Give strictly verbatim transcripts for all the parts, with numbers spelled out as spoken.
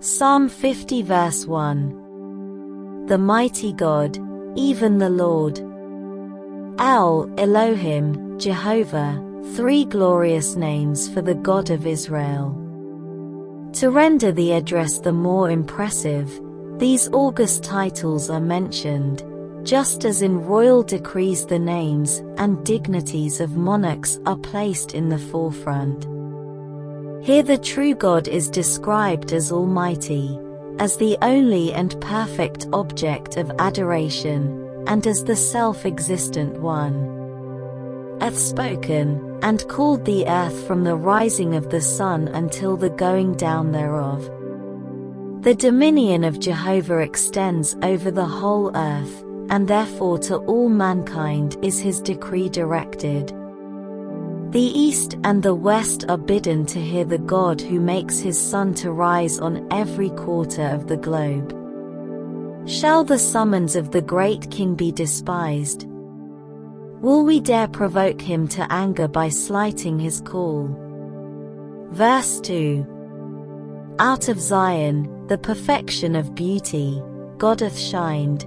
Psalm fifty verse one. The mighty God, even the Lord. El, Elohim, Jehovah, three glorious names for the God of Israel. To render the address the more impressive, these august titles are mentioned, just as in royal decrees the names and dignities of monarchs are placed in the forefront. Here the true God is described as Almighty, as the only and perfect object of adoration, and as the self-existent One. Hath spoken, and called the earth from the rising of the sun until the going down thereof. The dominion of Jehovah extends over the whole earth, and therefore to all mankind is his decree directed. The east and the west are bidden to hear the God who makes his sun to rise on every quarter of the globe. Shall the summons of the great King be despised? Will we dare provoke him to anger by slighting his call? Verse two. Out of Zion, the perfection of beauty, God hath shined.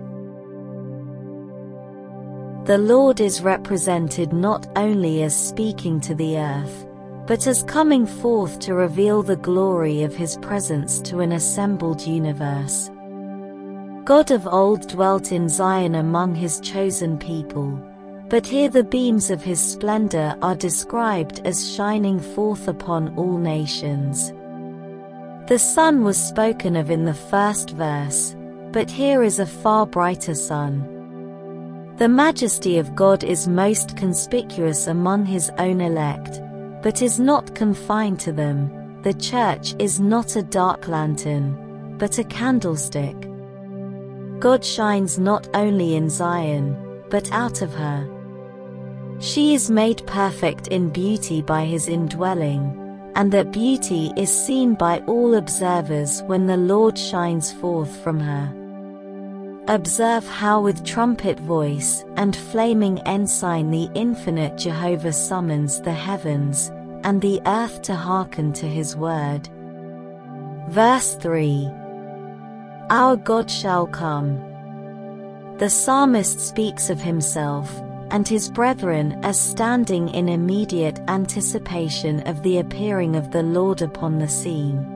The Lord is represented not only as speaking to the earth, but as coming forth to reveal the glory of his presence to an assembled universe. God of old dwelt in Zion among his chosen people, but here the beams of his splendor are described as shining forth upon all nations. The sun was spoken of in the first verse, but here is a far brighter sun. The majesty of God is most conspicuous among his own elect, but is not confined to them. The church is not a dark lantern, but a candlestick. God shines not only in Zion, but out of her. She is made perfect in beauty by his indwelling, and that beauty is seen by all observers when the Lord shines forth from her. Observe how with trumpet voice and flaming ensign the infinite Jehovah summons the heavens and the earth to hearken to his word. Verse three. Our God shall come. The psalmist speaks of himself and his brethren as standing in immediate anticipation of the appearing of the Lord upon the scene.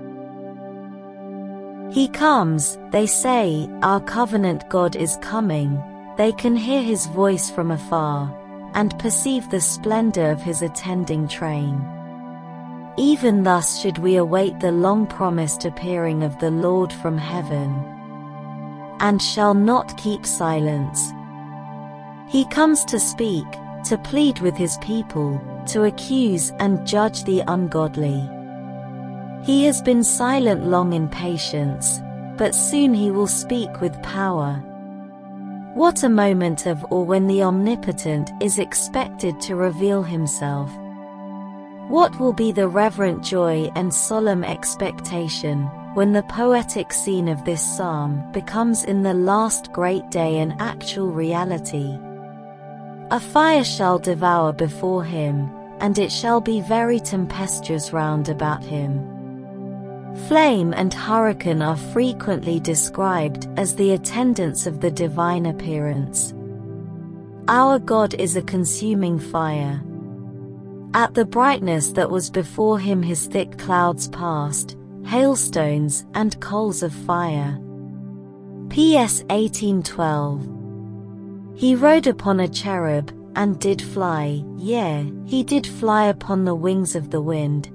He comes, they say, our covenant God is coming. They can hear his voice from afar, and perceive the splendor of his attending train. Even thus should we await the long-promised appearing of the Lord from heaven, and shall not keep silence. He comes to speak, to plead with his people, to accuse and judge the ungodly. He has been silent long in patience, but soon he will speak with power. What a moment of awe when the Omnipotent is expected to reveal himself. What will be the reverent joy and solemn expectation when the poetic scene of this psalm becomes in the last great day an actual reality. A fire shall devour before him, and it shall be very tempestuous round about him. Flame and hurricane are frequently described as the attendants of the divine appearance. Our God is a consuming fire. At the brightness that was before him his thick clouds passed, hailstones and coals of fire. P S eighteen twelve. He rode upon a cherub, and did fly, yea, he did fly upon the wings of the wind.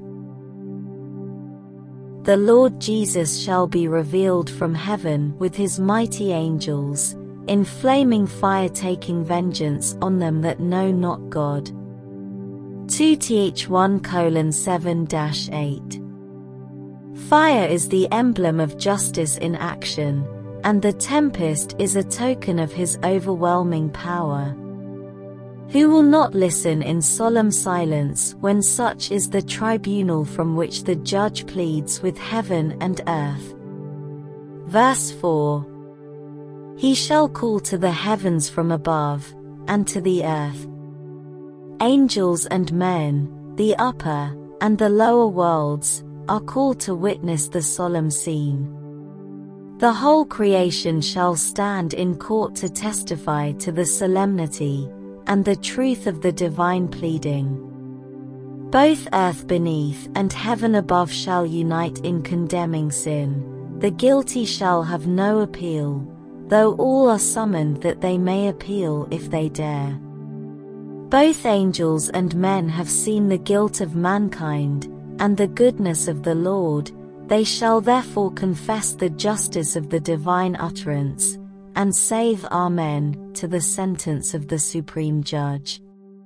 The Lord Jesus shall be revealed from heaven with his mighty angels, in flaming fire taking vengeance on them that know not God. two Th one colon seven dash eight. Fire is the emblem of justice in action, and the tempest is a token of his overwhelming power. Who will not listen in solemn silence when such is the tribunal from which the judge pleads with heaven and earth? Verse four. He shall call to the heavens from above, and to the earth. Angels and men, the upper and the lower worlds, are called to witness the solemn scene. The whole creation shall stand in court to testify to the solemnity and the truth of the divine pleading. Both earth beneath and heaven above shall unite in condemning sin. The guilty shall have no appeal, though all are summoned that they may appeal if they dare. Both angels and men have seen the guilt of mankind and the goodness of the Lord. They shall therefore confess the justice of the divine utterance, and save Amen to the sentence of the supreme judge.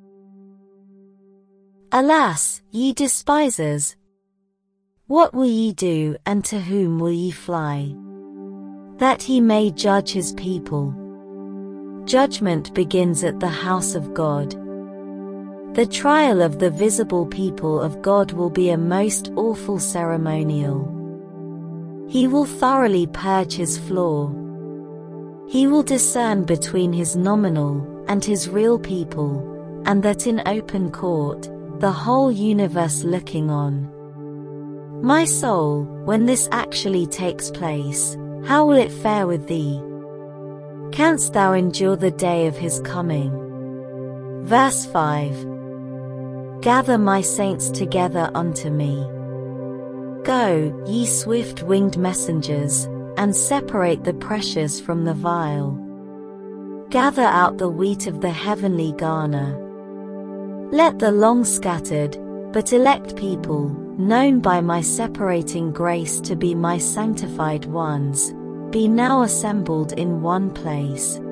Alas, ye despisers! What will ye do, and to whom will ye fly? That he may judge his people. Judgment begins at the house of God. The trial of the visible people of God will be a most awful ceremonial. He will thoroughly purge his flaw. He will discern between his nominal and his real people, and that in open court, the whole universe looking on. My soul, when this actually takes place, how will it fare with thee? Canst thou endure the day of his coming? Verse five. Gather my saints together unto me. Go, ye swift-winged messengers, and separate the precious from the vile. Gather out the wheat of the heavenly garner. Let the long-scattered, but elect people, known by my separating grace to be my sanctified ones, be now assembled in one place.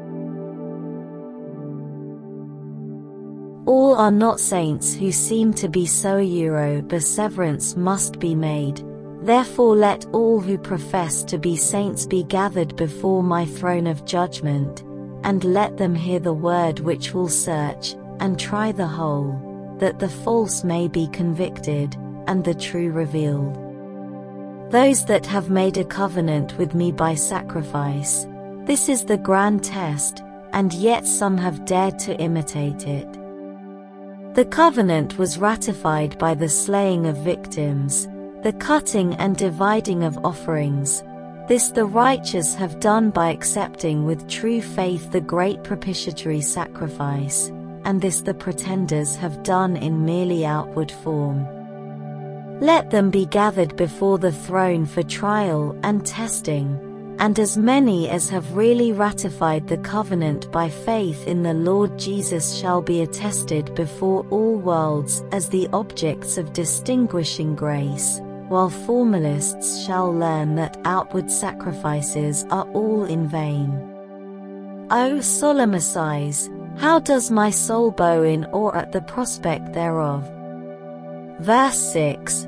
All are not saints who seem to be so. Euro perseverance must be made. Therefore let all who profess to be saints be gathered before my throne of judgment, and let them hear the word which will search and try the whole, that the false may be convicted, and the true revealed. Those that have made a covenant with me by sacrifice, this is the grand test, and yet some have dared to imitate it. The covenant was ratified by the slaying of victims, the cutting and dividing of offerings. This the righteous have done by accepting with true faith the great propitiatory sacrifice, and this the pretenders have done in merely outward form. Let them be gathered before the throne for trial and testing, and as many as have really ratified the covenant by faith in the Lord Jesus shall be attested before all worlds as the objects of distinguishing grace, while formalists shall learn that outward sacrifices are all in vain. O solemn assize, how does my soul bow in awe at the prospect thereof? Verse six.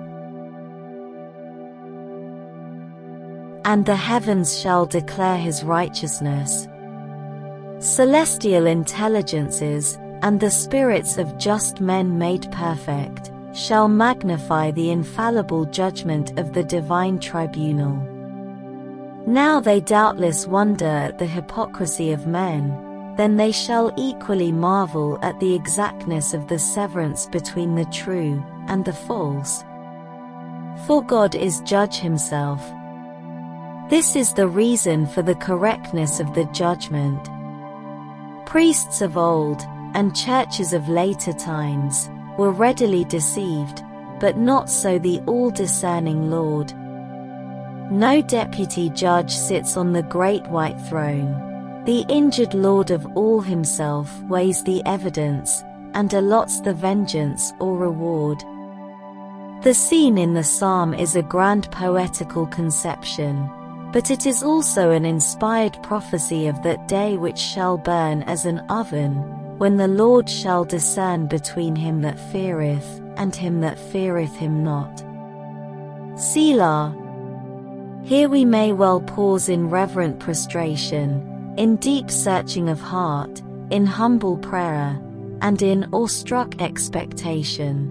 And the heavens shall declare his righteousness. Celestial intelligences, and the spirits of just men made perfect, shall magnify the infallible judgment of the divine tribunal. Now they doubtless wonder at the hypocrisy of men, then they shall equally marvel at the exactness of the severance between the true and the false. For God is judge himself. This is the reason for the correctness of the judgment. Priests of old, and churches of later times, were readily deceived, but not so the all-discerning Lord. No deputy judge sits on the great white throne. The injured Lord of all himself weighs the evidence, and allots the vengeance or reward. The scene in the psalm is a grand poetical conception, but it is also an inspired prophecy of that day which shall burn as an oven, when the Lord shall discern between him that feareth, and him that feareth him not. Selah. Here we may well pause in reverent prostration, in deep searching of heart, in humble prayer, and in awestruck expectation.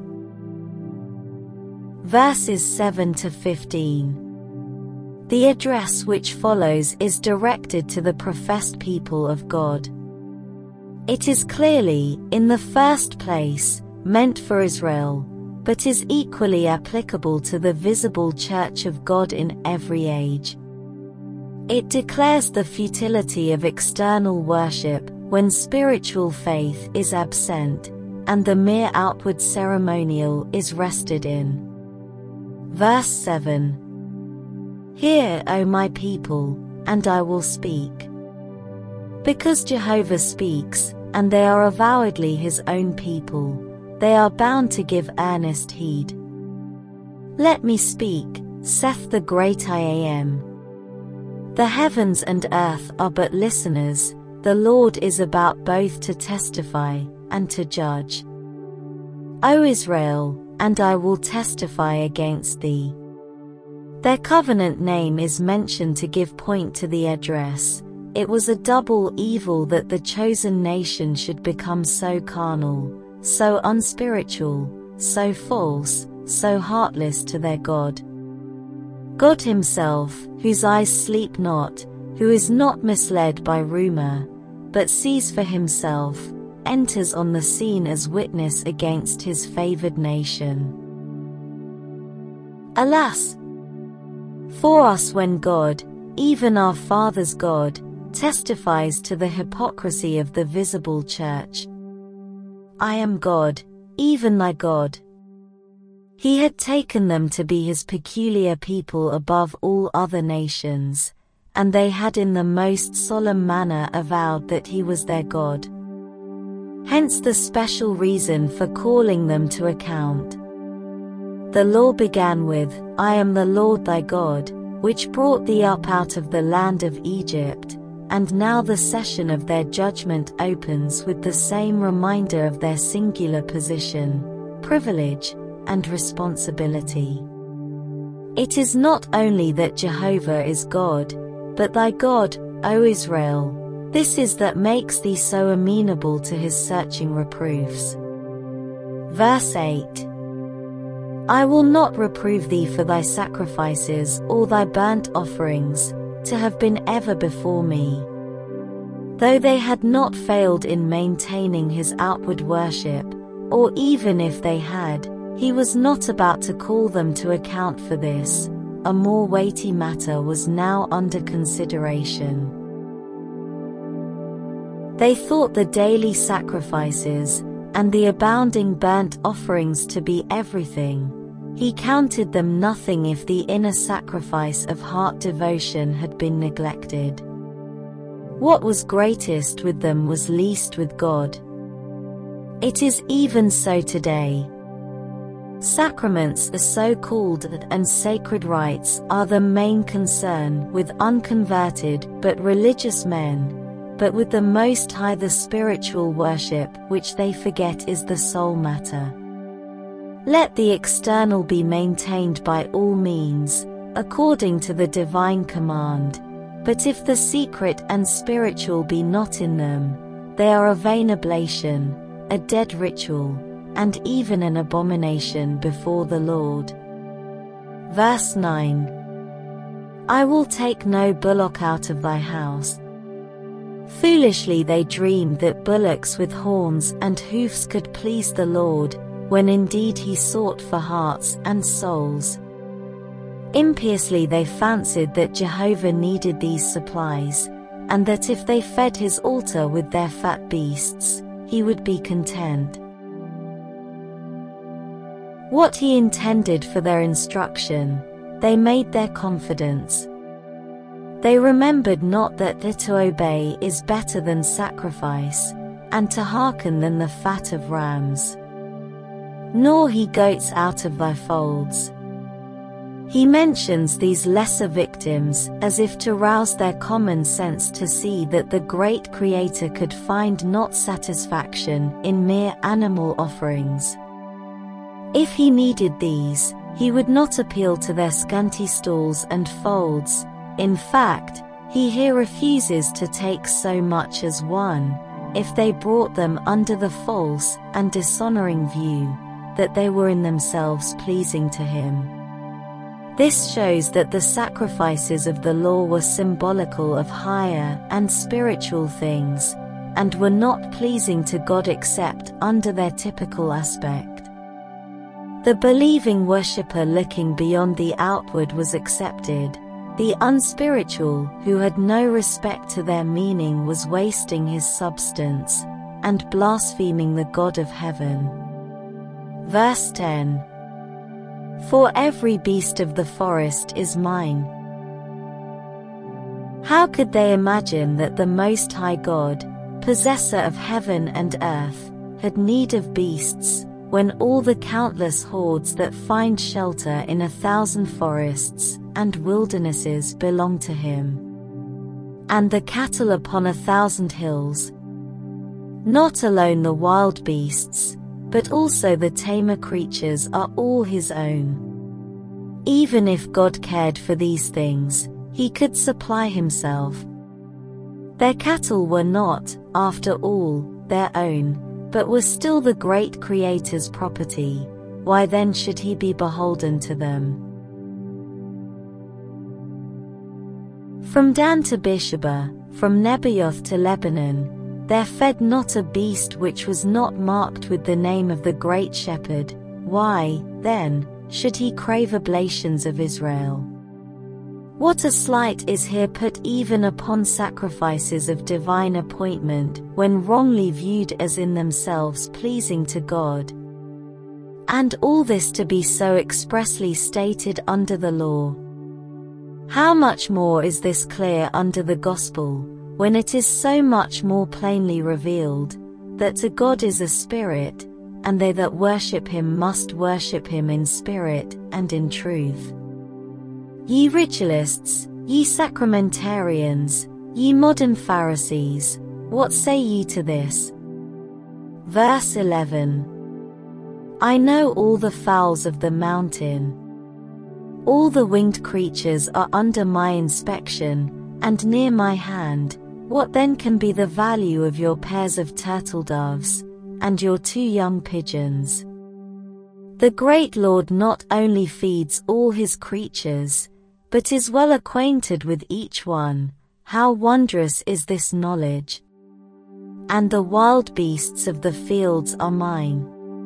Verses seven to fifteen. The address which follows is directed to the professed people of God. It is clearly, in the first place, meant for Israel, but is equally applicable to the visible Church of God in every age. It declares the futility of external worship when spiritual faith is absent, and the mere outward ceremonial is rested in. Verse seven. Hear, O my people, and I will speak. Because Jehovah speaks, and they are avowedly his own people, they are bound to give earnest heed. Let me speak, saith the great I Am. The heavens and earth are but listeners, the Lord is about both to testify and to judge. O Israel, and I will testify against thee. Their covenant name is mentioned to give point to the address. It was a double evil that the chosen nation should become so carnal, so unspiritual, so false, so heartless to their God. God himself, whose eyes sleep not, who is not misled by rumor, but sees for himself, enters on the scene as witness against his favored nation. Alas! For us when God, even our Father's God, testifies to the hypocrisy of the visible church. I am God, even thy God. He had taken them to be his peculiar people above all other nations, and they had in the most solemn manner avowed that he was their God. Hence the special reason for calling them to account. The law began with, I am the Lord thy God, which brought thee up out of the land of Egypt, and now the session of their judgment opens with the same reminder of their singular position, privilege, and responsibility. It is not only that Jehovah is God, but thy God, O Israel, this is that makes thee so amenable to his searching reproofs. Verse eight. I will not reprove thee for thy sacrifices or thy burnt offerings, to have been ever before me. Though they had not failed in maintaining his outward worship, or even if they had, he was not about to call them to account for this. A more weighty matter was now under consideration. They thought the daily sacrifices and the abounding burnt offerings to be everything. He counted them nothing if the inner sacrifice of heart devotion had been neglected. What was greatest with them was least with God. It is even so today. Sacraments, the so-called and sacred rites, are the main concern with unconverted but religious men, but with the Most High the spiritual worship which they forget is the sole matter. Let the external be maintained by all means, according to the divine command, but if the secret and spiritual be not in them, they are a vain oblation, a dead ritual, and even an abomination before the Lord. Verse nine. I will take no bullock out of thy house. Foolishly they dreamed that bullocks with horns and hoofs could please the Lord, when indeed he sought for hearts and souls. Impiously they fancied that Jehovah needed these supplies, and that if they fed his altar with their fat beasts, he would be content. What he intended for their instruction, they made their confidence. They remembered not that to obey is better than sacrifice, and to hearken than the fat of rams. Nor he goats out of thy folds. He mentions these lesser victims as if to rouse their common sense to see that the great Creator could find not satisfaction in mere animal offerings. If he needed these, he would not appeal to their scanty stalls and folds. In fact, he here refuses to take so much as one, if they brought them under the false and dishonoring view, that they were in themselves pleasing to him. This shows that the sacrifices of the law were symbolical of higher and spiritual things, and were not pleasing to God except under their typical aspect. The believing worshipper looking beyond the outward was accepted. The unspiritual, who had no respect to their meaning, was wasting his substance and blaspheming the God of heaven. Verse ten. For every beast of the forest is mine. How could they imagine that the Most High God, possessor of heaven and earth, had need of beasts, when all the countless hordes that find shelter in a thousand forests and wildernesses belong to him? And the cattle upon a thousand hills. Not alone the wild beasts, but also the tamer creatures are all his own. Even if God cared for these things, he could supply himself. Their cattle were not, after all, their own, but were still the great Creator's property. Why then should he be beholden to them? From Dan to Beersheba, from Nebaioth to Lebanon, there fed not a beast which was not marked with the name of the great shepherd. Why, then, should he crave oblations of Israel? What a slight is here put even upon sacrifices of divine appointment, when wrongly viewed as in themselves pleasing to God. And all this to be so expressly stated under the law. How much more is this clear under the gospel, when it is so much more plainly revealed, that to God is a spirit, and they that worship him must worship him in spirit and in truth. Ye ritualists, ye sacramentarians, ye modern Pharisees, what say ye to this? Verse eleven. I know all the fowls of the mountain. All the winged creatures are under my inspection, and near my hand. What then can be the value of your pairs of turtle doves, and your two young pigeons? The great Lord not only feeds all his creatures, but is well acquainted with each one. How wondrous is this knowledge! And the wild beasts of the fields are mine.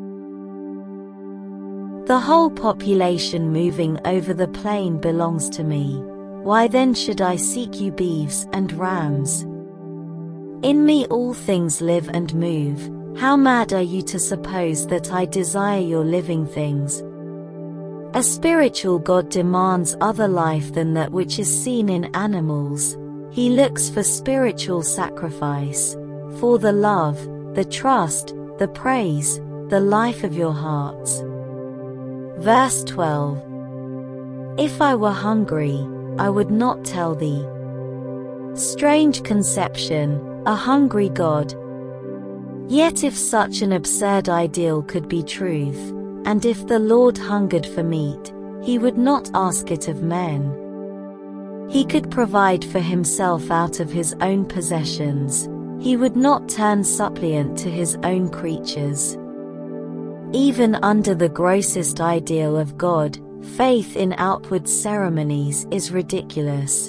The whole population moving over the plain belongs to me. Why then should I seek you beeves and rams? In me all things live and move. How mad are you to suppose that I desire your living things? A spiritual God demands other life than that which is seen in animals. He looks for spiritual sacrifice, for the love, the trust, the praise, the life of your hearts. Verse twelve. If I were hungry, I would not tell thee. Strange conception, a hungry God. Yet if such an absurd ideal could be truth, and if the Lord hungered for meat, he would not ask it of men. He could provide for himself out of his own possessions. He would not turn suppliant to his own creatures. Even under the grossest ideal of God, faith in outward ceremonies is ridiculous.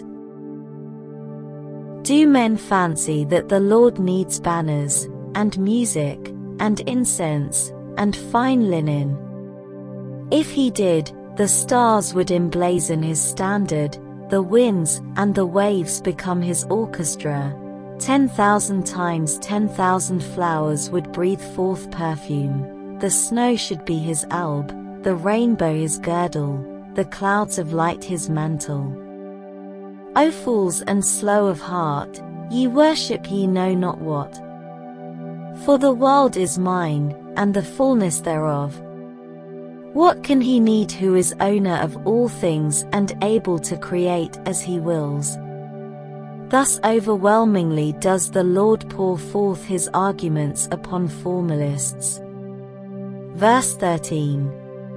Do men fancy that the Lord needs banners, and music, and incense, and fine linen? If he did, the stars would emblazon his standard, the winds and the waves become his orchestra. Ten thousand times ten thousand flowers would breathe forth perfume. The snow should be his alb, the rainbow his girdle, the clouds of light his mantle. O fools and slow of heart, ye worship ye know not what. For the world is mine, and the fullness thereof. What can he need who is owner of all things and able to create as he wills? Thus overwhelmingly does the Lord pour forth his arguments upon formalists. Verse thirteen.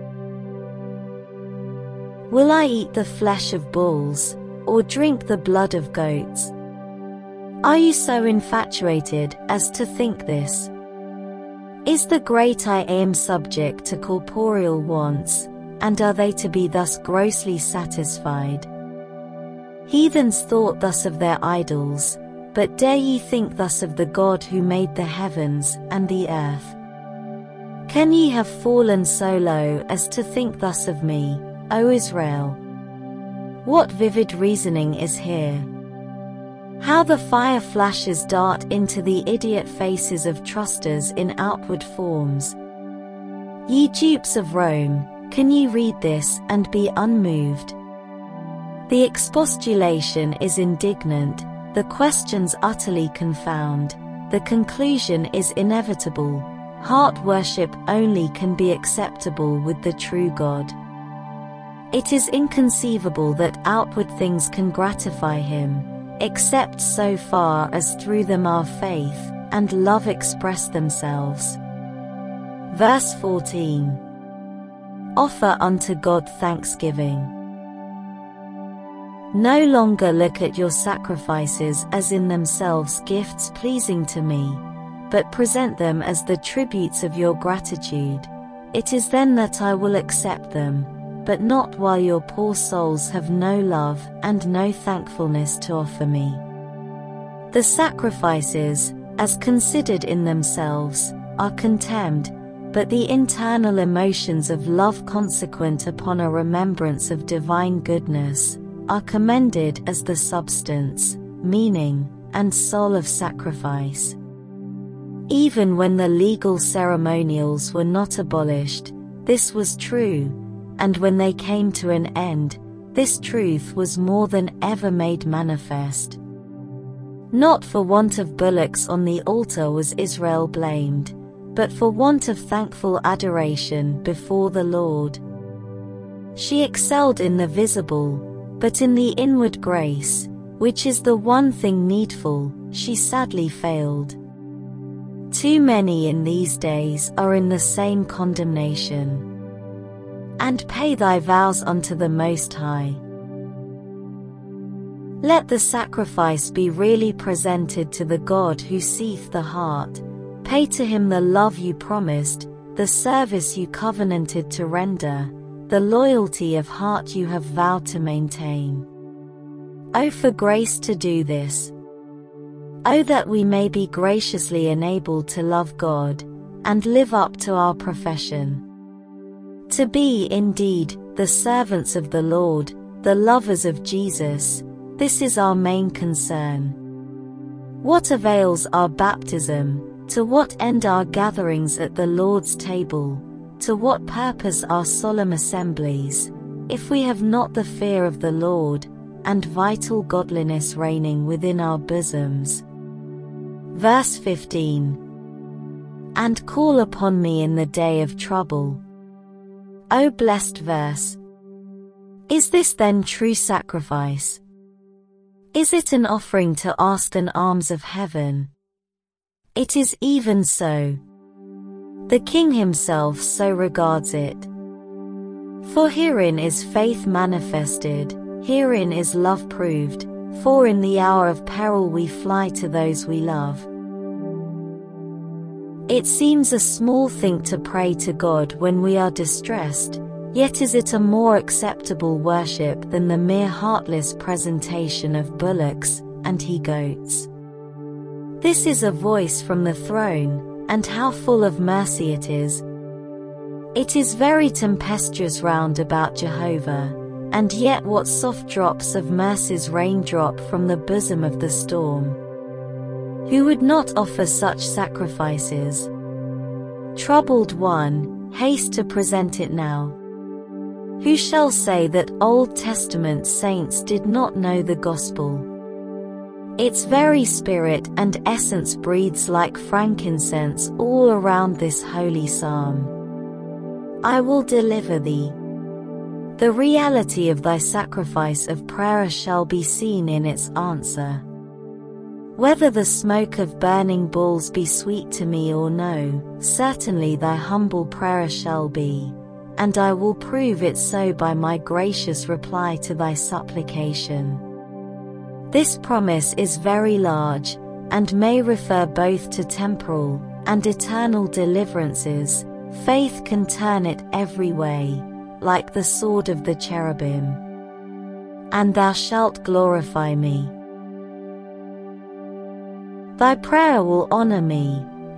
Will I eat the flesh of bulls, or drink the blood of goats? Are you so infatuated as to think this? Is the great I Am subject to corporeal wants, and are they to be thus grossly satisfied? Heathens thought thus of their idols, but dare ye think thus of the God who made the heavens and the earth? Can ye have fallen so low as to think thus of me, O Israel? What vivid reasoning is here! How the fire flashes dart into the idiot faces of trusters in outward forms. Ye dupes of Rome, can ye read this and be unmoved? The expostulation is indignant, the questions utterly confound, the conclusion is inevitable. Heart worship only can be acceptable with the true God. It is inconceivable that outward things can gratify him, except so far as through them our faith and love express themselves. Verse fourteen. Offer unto God thanksgiving. No longer look at your sacrifices as in themselves gifts pleasing to me, but present them as the tributes of your gratitude. It is then that I will accept them, but not while your poor souls have no love and no thankfulness to offer me. The sacrifices, as considered in themselves, are contemned, but the internal emotions of love consequent upon a remembrance of divine goodness, are commended as the substance, meaning, and soul of sacrifice. Even when the legal ceremonials were not abolished, this was true, and when they came to an end, this truth was more than ever made manifest. Not for want of bullocks on the altar was Israel blamed, but for want of thankful adoration before the Lord. She excelled in the visible, but in the inward grace, which is the one thing needful, she sadly failed. Too many in these days are in the same condemnation. And pay thy vows unto the Most High. Let the sacrifice be really presented to the God who seeth the heart. Pay to him the love you promised, the service you covenanted to render, the loyalty of heart you have vowed to maintain. Oh, for grace to do this! Oh, that we may be graciously enabled to love God, and live up to our profession. To be, indeed, the servants of the Lord, the lovers of Jesus, this is our main concern. What avails our baptism, to what end our gatherings at the Lord's table, to what purpose our solemn assemblies, if we have not the fear of the Lord, and vital godliness reigning within our bosoms? Verse fifteen. And call upon me in the day of trouble. O blessed verse! Is this then true sacrifice? Is it an offering to ask an alms of heaven? It is even so. The King himself so regards it. For herein is faith manifested, herein is love proved, for in the hour of peril we fly to those we love. It seems a small thing to pray to God when we are distressed, yet is it a more acceptable worship than the mere heartless presentation of bullocks and he-goats. This is a voice from the throne, and how full of mercy it is. It is very tempestuous round about Jehovah, and yet what soft drops of mercy's rain drop from the bosom of the storm. Who would not offer such sacrifices? Troubled one, haste to present it now. Who shall say that Old Testament saints did not know the gospel? Its very spirit and essence breathes like frankincense all around this holy psalm. I will deliver thee. The reality of thy sacrifice of prayer shall be seen in its answer. Whether the smoke of burning bulls be sweet to me or no, certainly thy humble prayer shall be, and I will prove it so by my gracious reply to thy supplication. This promise is very large, and may refer both to temporal and eternal deliverances. Faith can turn it every way, like the sword of the cherubim. And thou shalt glorify me. Thy prayer will honor me,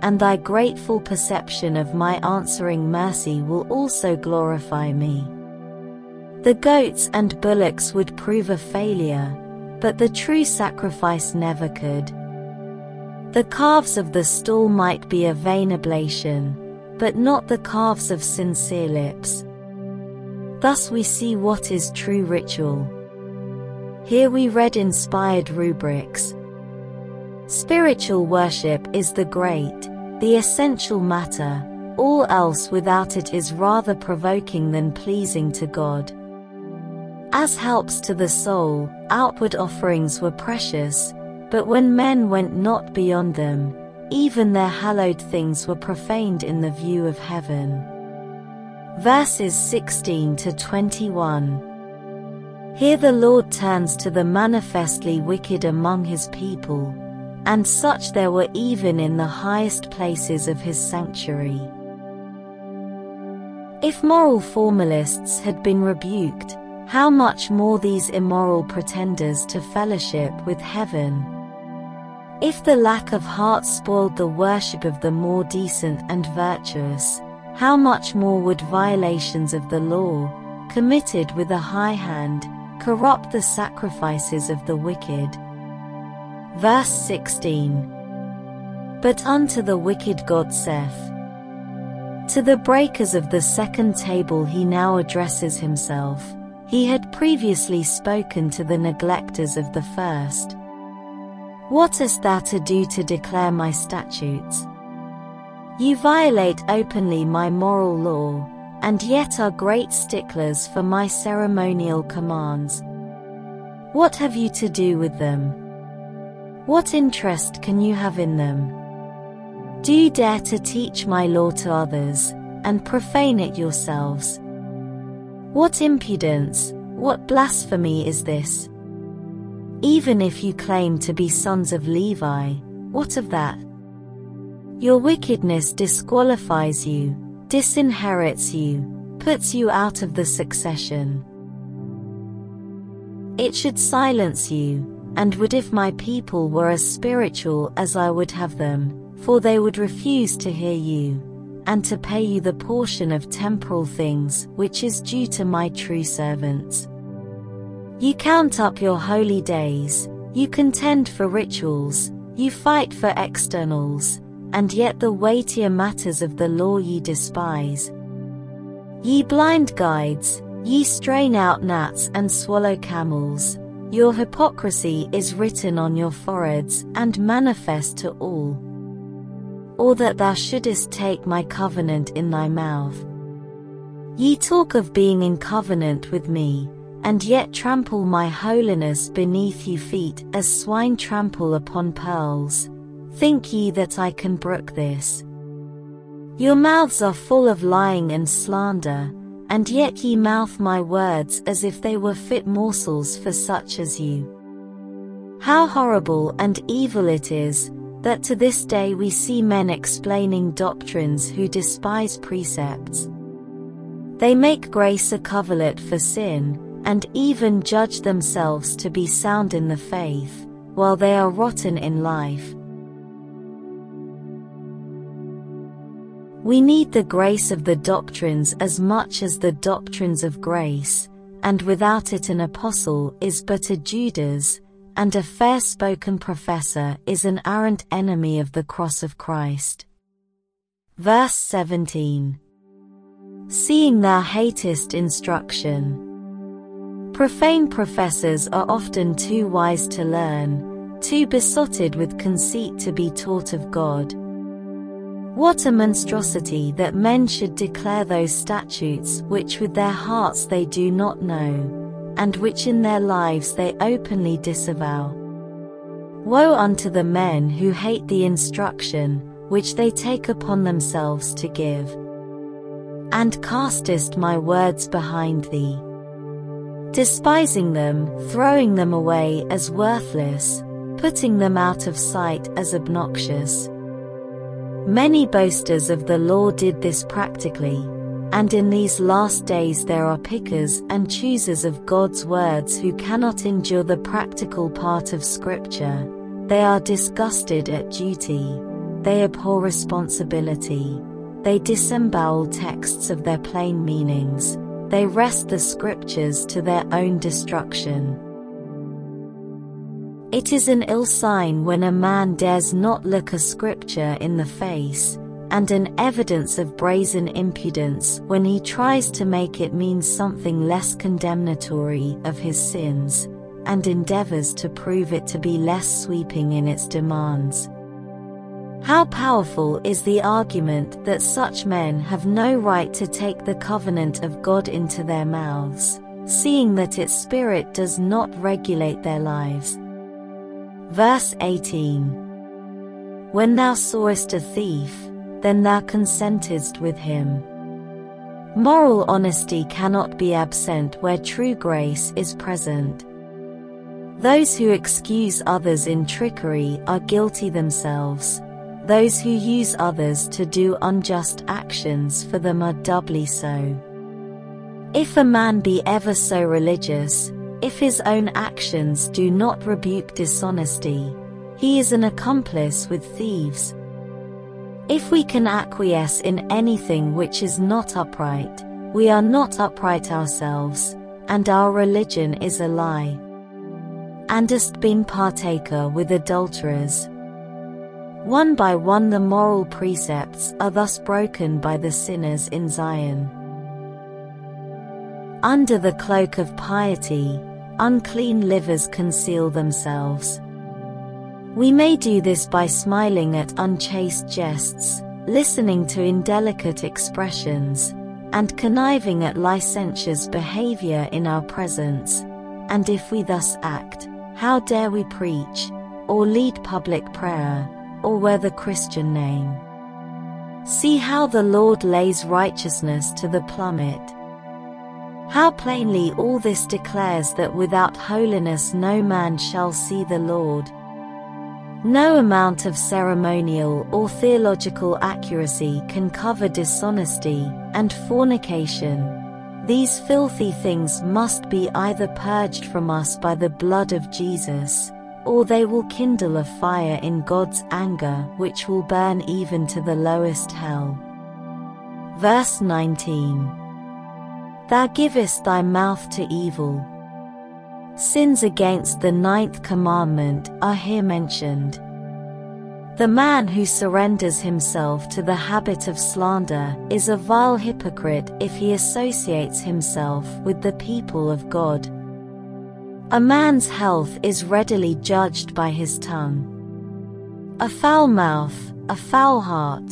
and thy grateful perception of my answering mercy will also glorify me. The goats and bullocks would prove a failure, but the true sacrifice never could. The calves of the stall might be a vain oblation, but not the calves of sincere lips. Thus we see what is true ritual. Here we read inspired rubrics. Spiritual worship is the great, the essential matter, all else without it is rather provoking than pleasing to God. As helps to the soul, outward offerings were precious, but when men went not beyond them, even their hallowed things were profaned in the view of heaven. Verses sixteen to twenty-one. Here the Lord turns to the manifestly wicked among his people, and such there were even in the highest places of his sanctuary. If moral formalists had been rebuked, how much more these immoral pretenders to fellowship with heaven? If the lack of heart spoiled the worship of the more decent and virtuous, how much more would violations of the law, committed with a high hand, corrupt the sacrifices of the wicked? Verse sixteen. But unto the wicked God saith. To the breakers of the second table he now addresses himself. He had previously spoken to the neglectors of the first. What hast thou to do to declare my statutes? You violate openly my moral law, and yet are great sticklers for my ceremonial commands. What have you to do with them? What interest can you have in them? Do you dare to teach my law to others, and profane it yourselves? What impudence, what blasphemy is this? Even if you claim to be sons of Levi, what of that? Your wickedness disqualifies you, disinherits you, puts you out of the succession. It should silence you, and would if my people were as spiritual as I would have them, for they would refuse to hear you, and to pay you the portion of temporal things which is due to my true servants. You count up your holy days, you contend for rituals, you fight for externals, and yet the weightier matters of the law ye despise. Ye blind guides, ye strain out gnats and swallow camels, your hypocrisy is written on your foreheads and manifest to all. Or that thou shouldest take my covenant in thy mouth. Ye talk of being in covenant with me, and yet trample my holiness beneath ye feet as swine trample upon pearls. Think ye that I can brook this? Your mouths are full of lying and slander, and yet ye mouth my words as if they were fit morsels for such as you. How horrible and evil it is, that to this day we see men explaining doctrines who despise precepts. They make grace a coverlet for sin, and even judge themselves to be sound in the faith, while they are rotten in life. We need the grace of the doctrines as much as the doctrines of grace, and without it an apostle is but a Judas, and a fair-spoken professor is an arrant enemy of the cross of Christ. Verse seventeen. Seeing thou hatest instruction. Profane professors are often too wise to learn, too besotted with conceit to be taught of God. What a monstrosity that men should declare those statutes which with their hearts they do not know, and which in their lives they openly disavow. Woe unto the men who hate the instruction which they take upon themselves to give, and castest my words behind thee, despising them, throwing them away as worthless, putting them out of sight as obnoxious. Many boasters of the law did this practically, and in these last days there are pickers and choosers of God's words who cannot endure the practical part of Scripture. They are disgusted at duty, they abhor responsibility. They disembowel texts of their plain meanings. They wrest the scriptures to their own destruction. It is an ill sign when a man dares not look a scripture in the face, and an evidence of brazen impudence when he tries to make it mean something less condemnatory of his sins, and endeavors to prove it to be less sweeping in its demands. How powerful is the argument that such men have no right to take the covenant of God into their mouths, seeing that its spirit does not regulate their lives. Verse eighteen. When thou sawest a thief, then thou consentedst with him. Moral honesty cannot be absent where true grace is present. Those who excuse others in trickery are guilty themselves. Those who use others to do unjust actions for them are doubly so. If a man be ever so religious, if his own actions do not rebuke dishonesty, he is an accomplice with thieves. If we can acquiesce in anything which is not upright, we are not upright ourselves, and our religion is a lie. And hast been partaker with adulterers. One by one the moral precepts are thus broken by the sinners in Zion. Under the cloak of piety, unclean livers conceal themselves. We may do this by smiling at unchaste jests, listening to indelicate expressions, and conniving at licentious behavior in our presence. And if we thus act, how dare we preach, or lead public prayer, or wear the Christian name? See how the Lord lays righteousness to the plummet. How plainly all this declares that without holiness no man shall see the Lord. No amount of ceremonial or theological accuracy can cover dishonesty and fornication. These filthy things must be either purged from us by the blood of Jesus, or they will kindle a fire in God's anger which will burn even to the lowest hell. Verse nineteen. Thou givest thy mouth to evil. Sins against the ninth commandment are here mentioned. The man who surrenders himself to the habit of slander is a vile hypocrite if he associates himself with the people of God. A man's health is readily judged by his tongue. A foul mouth, a foul heart.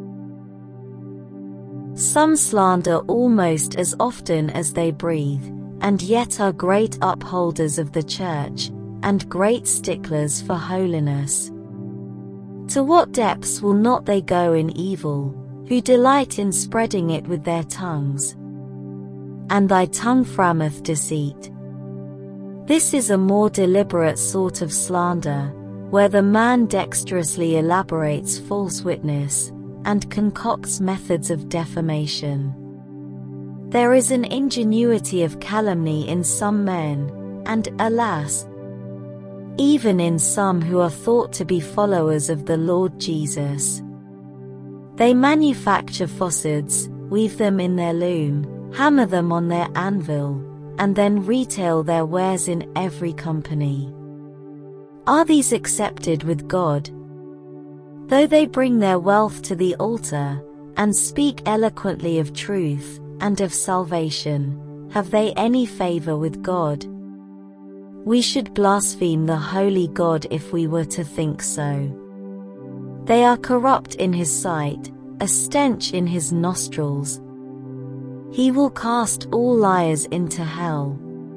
Some slander almost as often as they breathe, and yet are great upholders of the church, and great sticklers for holiness. To what depths will not they go in evil, who delight in spreading it with their tongues? And thy tongue frameth deceit. This is a more deliberate sort of slander, where the man dexterously elaborates false witness, and concocts methods of defamation. There is an ingenuity of calumny in some men, and, alas, even in some who are thought to be followers of the Lord Jesus. They manufacture falsehoods, weave them in their loom, hammer them on their anvil, and then retail their wares in every company. Are these accepted with God? Though they bring their wealth to the altar, and speak eloquently of truth, and of salvation, have they any favor with God? We should blaspheme the holy God if we were to think so. They are corrupt in his sight, a stench in his nostrils. He will cast all liars into hell.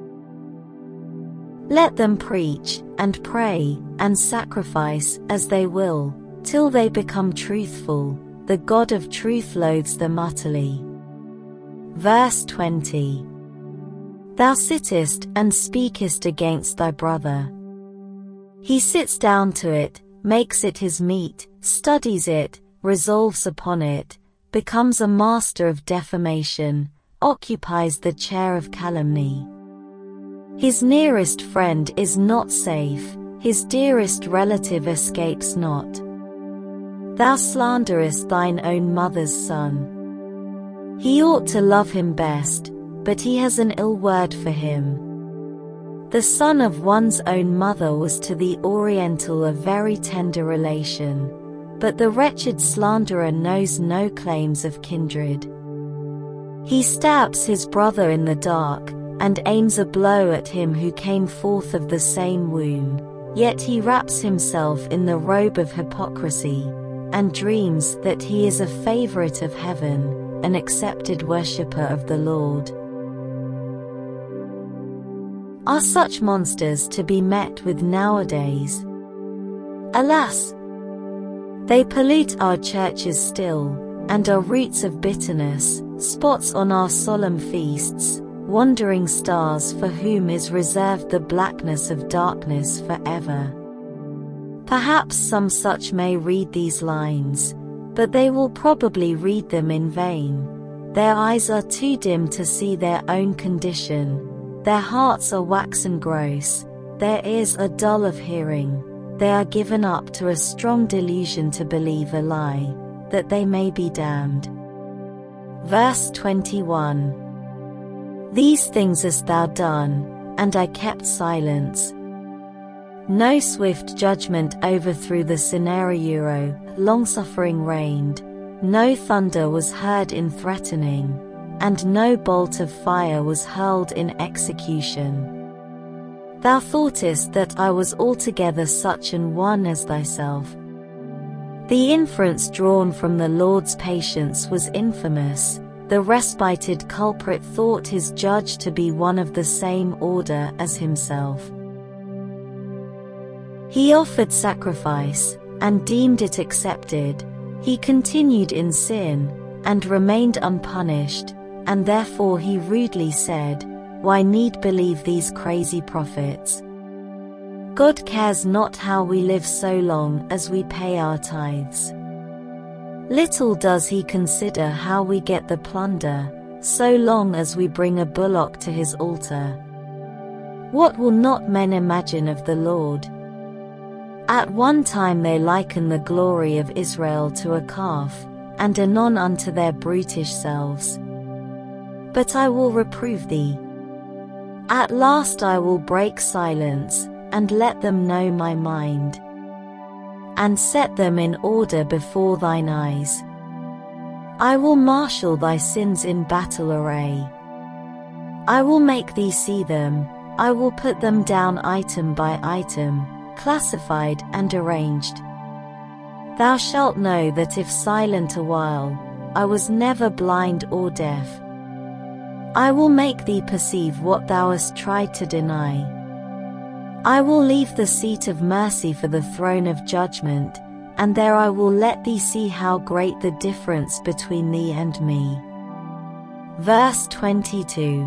Let them preach, and pray, and sacrifice, as they will, till they become truthful. The God of truth loathes them utterly. Verse twenty. Thou sittest and speakest against thy brother. He sits down to it, makes it his meat, studies it, resolves upon it, becomes a master of defamation, occupies the chair of calumny. His nearest friend is not safe, his dearest relative escapes not. Thou slanderest thine own mother's son. He ought to love him best, but he has an ill word for him. The son of one's own mother was to the Oriental a very tender relation, but the wretched slanderer knows no claims of kindred. He stabs his brother in the dark, and aims a blow at him who came forth of the same womb, yet he wraps himself in the robe of hypocrisy, and dreams that he is a favorite of heaven, an accepted worshipper of the Lord. Are such monsters to be met with nowadays? Alas! They pollute our churches still, and are roots of bitterness, spots on our solemn feasts, wandering stars for whom is reserved the blackness of darkness forever. Perhaps some such may read these lines, but they will probably read them in vain. Their eyes are too dim to see their own condition, their hearts are waxen gross, their ears are dull of hearing, they are given up to a strong delusion to believe a lie, that they may be damned. Verse twenty-one. These things hast thou done, and I kept silence. No swift judgment overthrew the Sennacherib, long-suffering reigned, no thunder was heard in threatening, and no bolt of fire was hurled in execution. Thou thoughtest that I was altogether such an one as thyself. The inference drawn from the Lord's patience was infamous. The respited culprit thought his judge to be one of the same order as himself. He offered sacrifice, and deemed it accepted. He continued in sin, and remained unpunished, and therefore he rudely said, Why need believe these crazy prophets? God cares not how we live so long as we pay our tithes. Little does he consider how we get the plunder, so long as we bring a bullock to his altar. What will not men imagine of the Lord? At one time they liken the glory of Israel to a calf, and anon unto their brutish selves. But I will reprove thee. At last I will break silence, and let them know my mind, and set them in order before thine eyes. I will marshal thy sins in battle array. I will make thee see them, I will put them down item by item, classified and arranged. Thou shalt know that if silent a while, I was never blind or deaf. I will make thee perceive what thou hast tried to deny. I will leave the seat of mercy for the throne of judgment, and there I will let thee see how great the difference between thee and me. Verse twenty-two.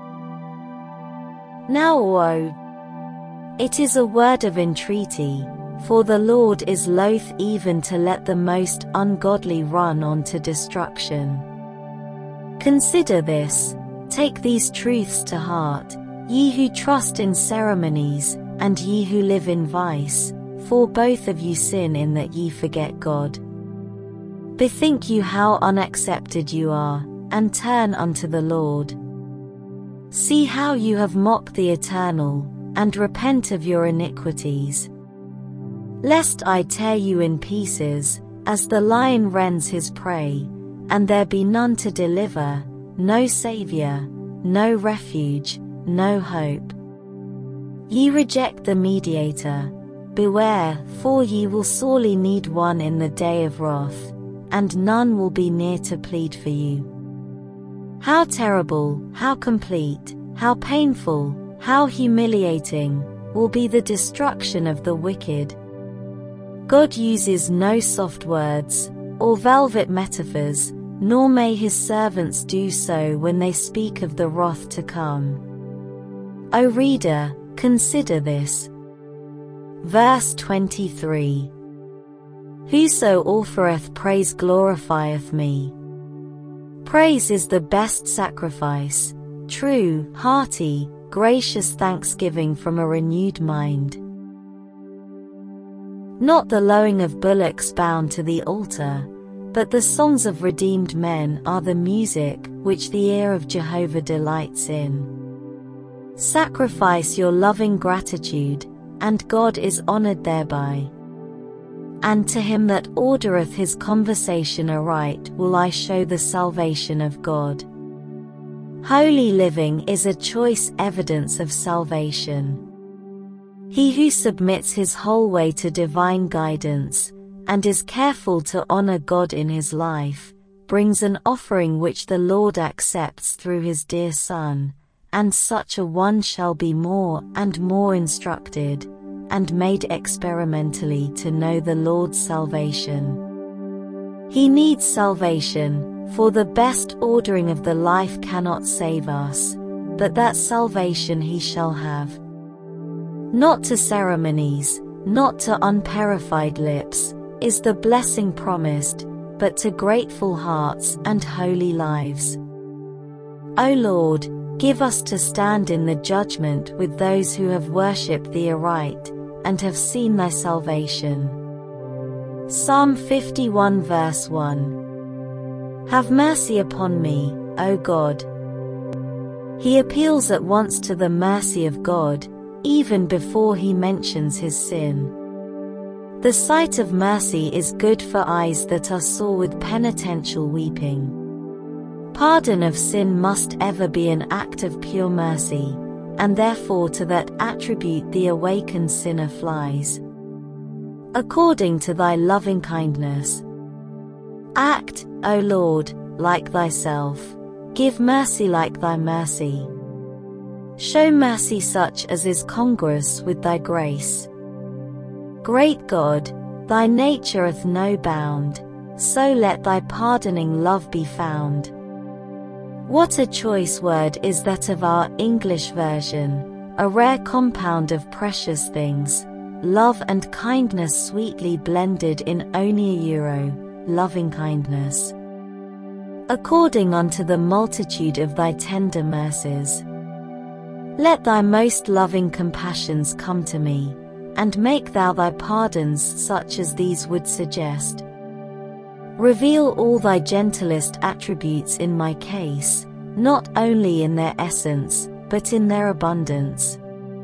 Now woe! It is a word of entreaty, for the Lord is loath even to let the most ungodly run on to destruction. Consider this, take these truths to heart, ye who trust in ceremonies, and ye who live in vice, for both of you sin in that ye forget God. Bethink you how unaccepted you are, and turn unto the Lord. See how you have mocked the Eternal, and repent of your iniquities. Lest I tear you in pieces, as the lion rends his prey, and there be none to deliver, no Saviour, no refuge, no hope. Ye reject the mediator. Beware, for ye will sorely need one in the day of wrath, and none will be near to plead for you. How terrible, how complete, how painful, how humiliating, will be the destruction of the wicked. God uses no soft words, or velvet metaphors, nor may his servants do so when they speak of the wrath to come. O reader, consider this. Verse twenty-three. Whoso offereth praise glorifieth me. Praise is the best sacrifice, true, hearty, gracious thanksgiving from a renewed mind. Not the lowing of bullocks bound to the altar, but the songs of redeemed men are the music which the ear of Jehovah delights in. Sacrifice your loving gratitude, and God is honored thereby. And to him that ordereth his conversation aright will I show the salvation of God. Holy living is a choice evidence of salvation. He who submits his whole way to divine guidance, and is careful to honor God in his life, brings an offering which the Lord accepts through his dear Son, and such a one shall be more and more instructed, and made experimentally to know the Lord's salvation. He needs salvation, for the best ordering of the life cannot save us, but that salvation he shall have. Not to ceremonies, not to unpurified lips, is the blessing promised, but to grateful hearts and holy lives. O Lord, give us to stand in the judgment with those who have worshipped thee aright, and have seen thy salvation. Psalm fifty-one verse one. Have mercy upon me, O God. He appeals at once to the mercy of God, even before he mentions his sin. The sight of mercy is good for eyes that are sore with penitential weeping. Pardon of sin must ever be an act of pure mercy, and therefore to that attribute the awakened sinner flies. According to thy loving kindness. Act, O Lord, like thyself. Give mercy like thy mercy. Show mercy such as is congruous with thy grace. Great God, thy nature hath no bound, so let thy pardoning love be found. What a choice word is that of our English version, a rare compound of precious things, love and kindness sweetly blended in only a euro, loving kindness. According unto the multitude of thy tender mercies. Let thy most loving compassions come to me, and make thou thy pardons such as these would suggest. Reveal all thy gentlest attributes in my case, not only in their essence, but in their abundance.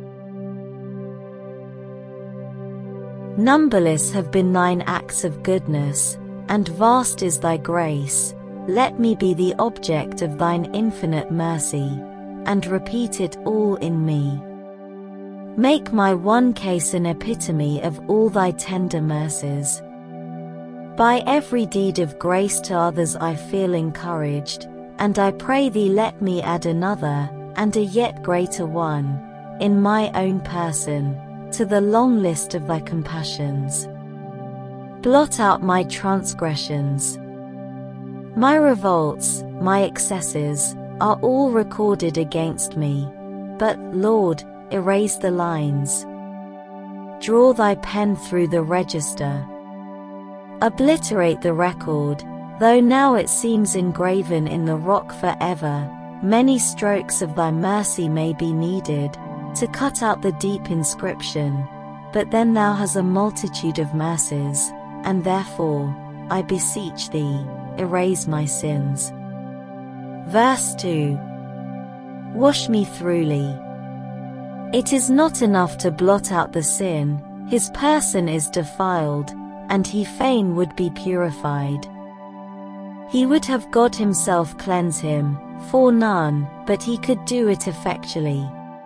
Numberless have been thine acts of goodness, and vast is thy grace. Let me be the object of thine infinite mercy, and repeat it all in me. Make my one case an epitome of all thy tender mercies. By every deed of grace to others I feel encouraged, and I pray thee let me add another, and a yet greater one, in my own person, to the long list of thy compassions. Blot out my transgressions. My revolts, my excesses, are all recorded against me, but, Lord, erase the lines. Draw thy pen through the register. Obliterate the record, though now it seems engraven in the rock forever. Many strokes of thy mercy may be needed, to cut out the deep inscription, but then thou hast a multitude of mercies, and therefore, I beseech thee, erase my sins. Verse two. Wash me thoroughly. It is not enough to blot out the sin, his person is defiled, and he fain would be purified. He would have God himself cleanse him, for none, but he could do it effectually.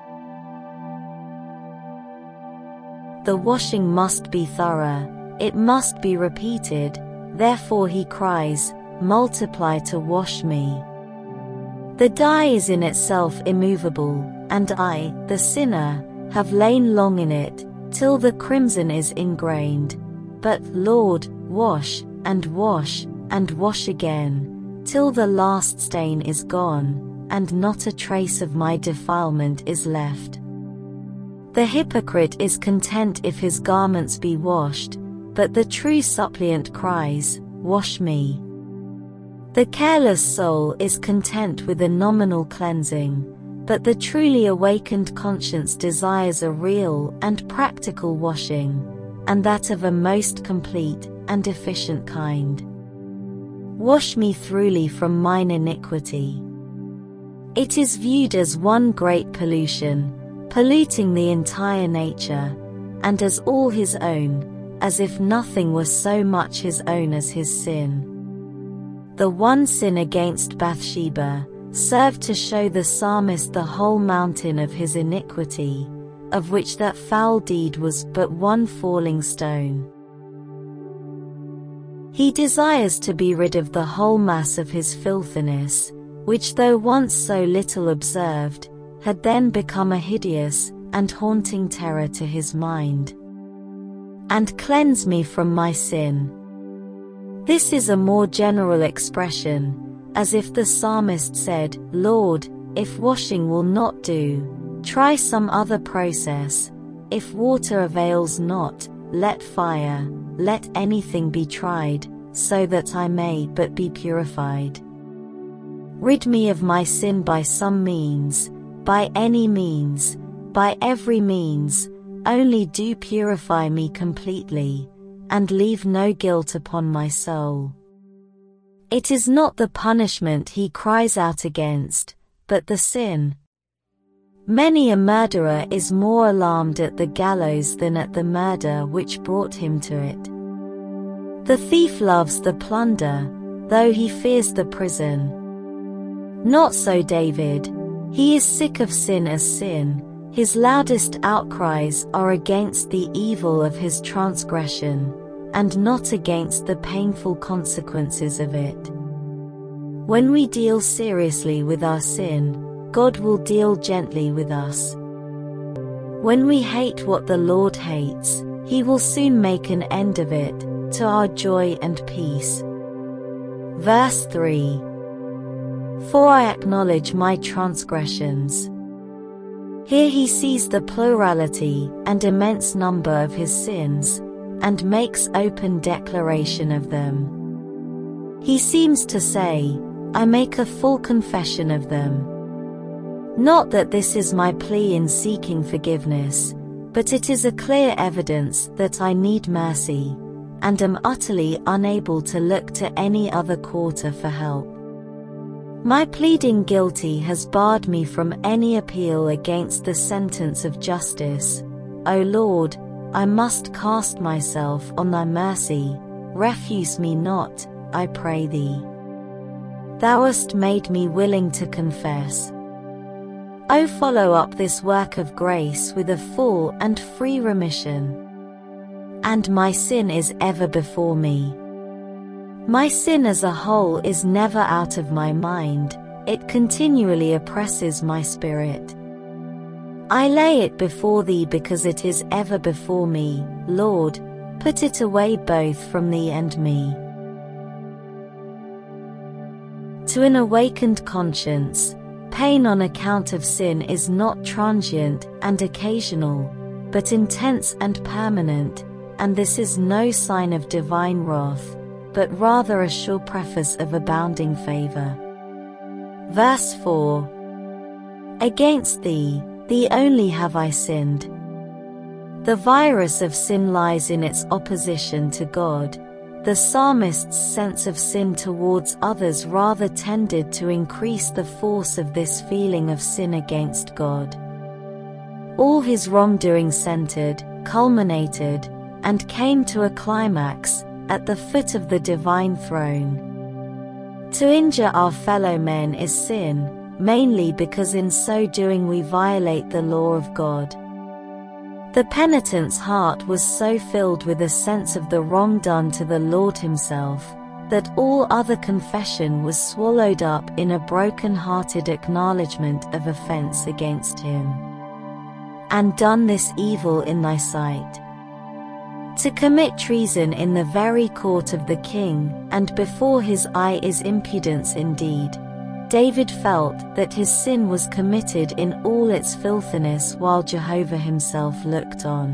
The washing must be thorough, it must be repeated, therefore he cries, multiply to wash me. The dye is in itself immovable, and I, the sinner, have lain long in it, till the crimson is ingrained. But, Lord, wash, and wash, and wash again, till the last stain is gone, and not a trace of my defilement is left. The hypocrite is content if his garments be washed, but the true suppliant cries, wash me. The careless soul is content with a nominal cleansing, but the truly awakened conscience desires a real and practical washing, and that of a most complete and efficient kind. Wash me thoroughly from mine iniquity. It is viewed as one great pollution, polluting the entire nature, and as all his own, as if nothing was so much his own as his sin. The one sin against Bathsheba served to show the psalmist the whole mountain of his iniquity, of which that foul deed was but one falling stone. He desires to be rid of the whole mass of his filthiness, which though once so little observed, had then become a hideous and haunting terror to his mind. And cleanse me from my sin. This is a more general expression, as if the psalmist said, Lord, if washing will not do, try some other process. If water avails not, let fire, let anything be tried, so that I may but be purified. Rid me of my sin by some means, by any means, by every means, only do purify me completely, and leave no guilt upon my soul. It is not the punishment he cries out against, but the sin. Many a murderer is more alarmed at the gallows than at the murder which brought him to it. The thief loves the plunder, though he fears the prison. Not so David. He is sick of sin as sin. His loudest outcries are against the evil of his transgression, and not against the painful consequences of it. When we deal seriously with our sin, God will deal gently with us. When we hate what the Lord hates, He will soon make an end of it, to our joy and peace. Verse three. For I acknowledge my transgressions. Here he sees the plurality and immense number of his sins, and makes open declaration of them. He seems to say, I make a full confession of them. Not that this is my plea in seeking forgiveness, but it is a clear evidence that I need mercy, and am utterly unable to look to any other quarter for help. My pleading guilty has barred me from any appeal against the sentence of justice. O Lord, I must cast myself on thy mercy, refuse me not, I pray thee. Thou hast made me willing to confess. O follow up this work of grace with a full and free remission. And my sin is ever before me. My sin as a whole is never out of my mind, it continually oppresses my spirit. I lay it before thee because it is ever before me, Lord, put it away both from thee and me. To an awakened conscience, pain on account of sin is not transient and occasional, but intense and permanent, and this is no sign of divine wrath, but rather a sure preface of abounding favor. Verse four. Against thee, thee only have I sinned. The virus of sin lies in its opposition to God. The psalmist's sense of sin towards others rather tended to increase the force of this feeling of sin against God. All his wrongdoing centered, culminated, and came to a climax at the foot of the divine throne. To injure our fellow men is sin, mainly because in so doing we violate the law of God. The penitent's heart was so filled with a sense of the wrong done to the Lord himself, that all other confession was swallowed up in a broken-hearted acknowledgment of offense against him. And done this evil in thy sight. To commit treason in the very court of the king, and before his eye, is impudence indeed. David felt that his sin was committed in all its filthiness while Jehovah himself looked on.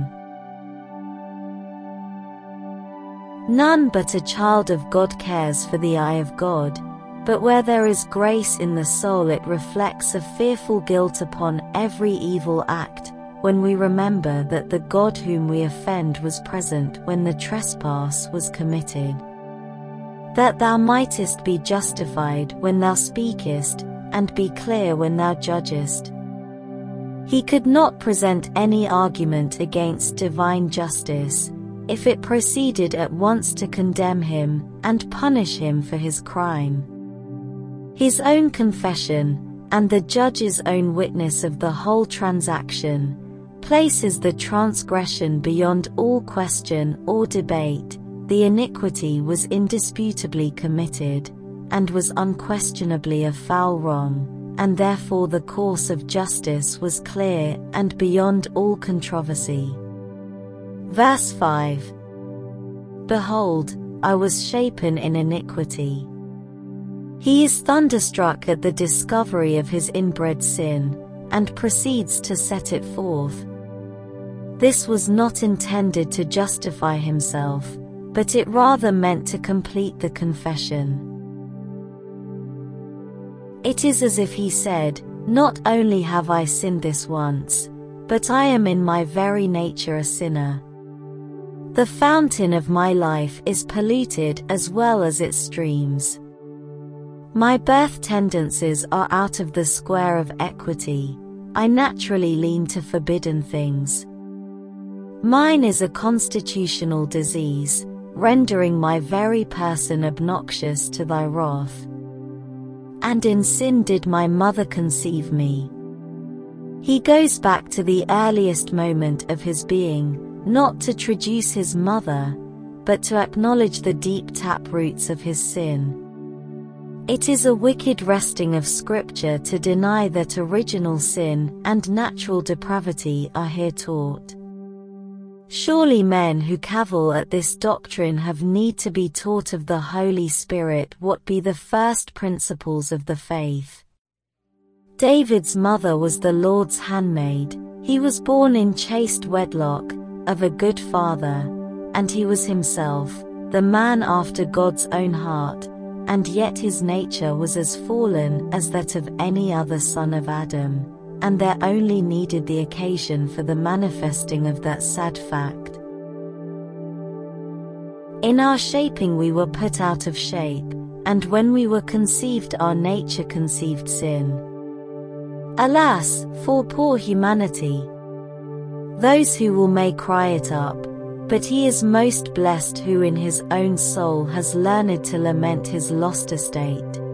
None but a child of God cares for the eye of God, but where there is grace in the soul it reflects a fearful guilt upon every evil act, when we remember that the God whom we offend was present when the trespass was committed. That thou mightest be justified when thou speakest, and be clear when thou judgest. He could not present any argument against divine justice, if it proceeded at once to condemn him, and punish him for his crime. His own confession, and the judge's own witness of the whole transaction, places the transgression beyond all question or debate. The iniquity was indisputably committed, and was unquestionably a foul wrong, and therefore the course of justice was clear and beyond all controversy. Verse five. Behold, I was shapen in iniquity. He is thunderstruck at the discovery of his inbred sin, and proceeds to set it forth. This was not intended to justify himself, but it rather meant to complete the confession. It is as if he said, not only have I sinned this once, but I am in my very nature a sinner. The fountain of my life is polluted as well as its streams. My birth tendencies are out of the square of equity. I naturally lean to forbidden things. Mine is a constitutional disease, rendering my very person obnoxious to thy wrath. And in sin did my mother conceive me. He goes back to the earliest moment of his being, not to traduce his mother, but to acknowledge the deep tap roots of his sin. It is a wicked wresting of Scripture to deny that original sin and natural depravity are here taught. Surely men who cavil at this doctrine have need to be taught of the Holy Spirit what be the first principles of the faith. David's mother was the Lord's handmaid. He was born in chaste wedlock, of a good father, and he was himself, the man after God's own heart, and yet his nature was as fallen as that of any other son of Adam, and there only needed the occasion for the manifesting of that sad fact. In our shaping we were put out of shape, and when we were conceived our nature conceived sin. Alas, for poor humanity! Those who will may cry it up, but he is most blessed who in his own soul has learned to lament his lost estate.